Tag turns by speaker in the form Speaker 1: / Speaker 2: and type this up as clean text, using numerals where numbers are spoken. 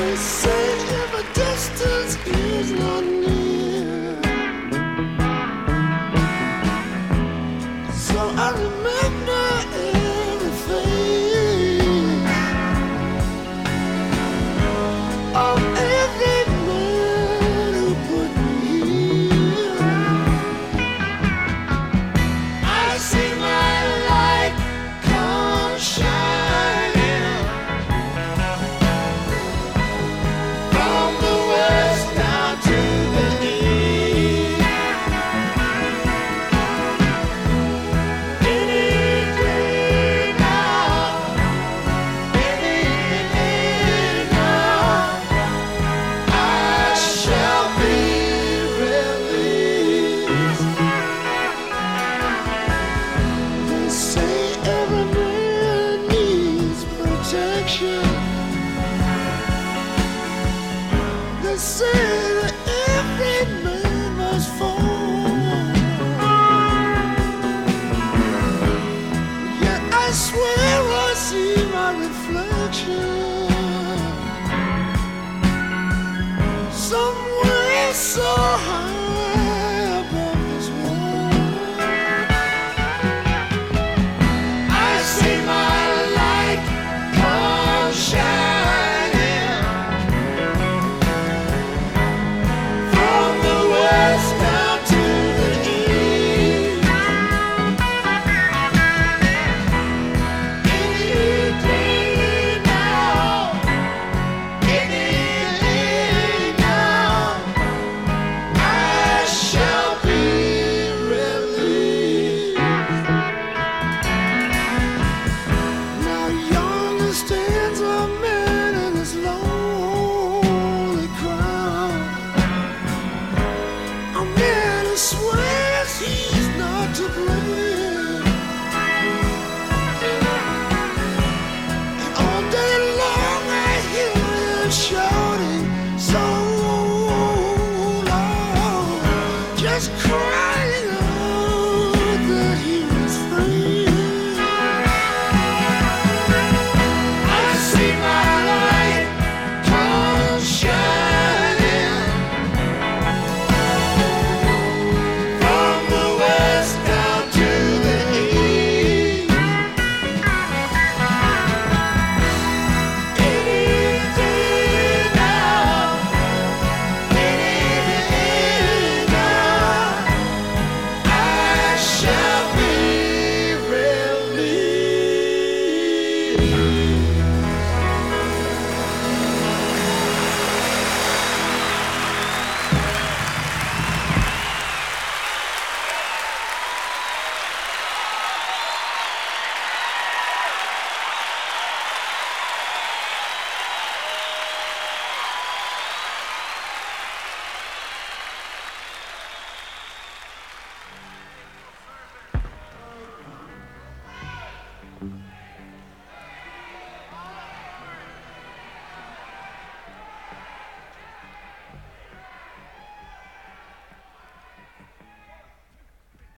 Speaker 1: say if a distance is not near, so I remember everything of every man who put me here. I see my light come shining from the west down to the east. Any day now, any day now, I shall be released. They say every man needs protection. They say that every man must fall. Yet I swear I see my reflection somewhere so high above this world. I see my light come shining from the west down to the east. Any day now, any day now, I shall be released. Now yonder stands a man in his lonely crowd, a man who swears he's not to blame. And all day long I hear him shouting so loud, just crying out that he is free. I see my light come shining from the west down to the east. Any day now, any day now, I shall be released.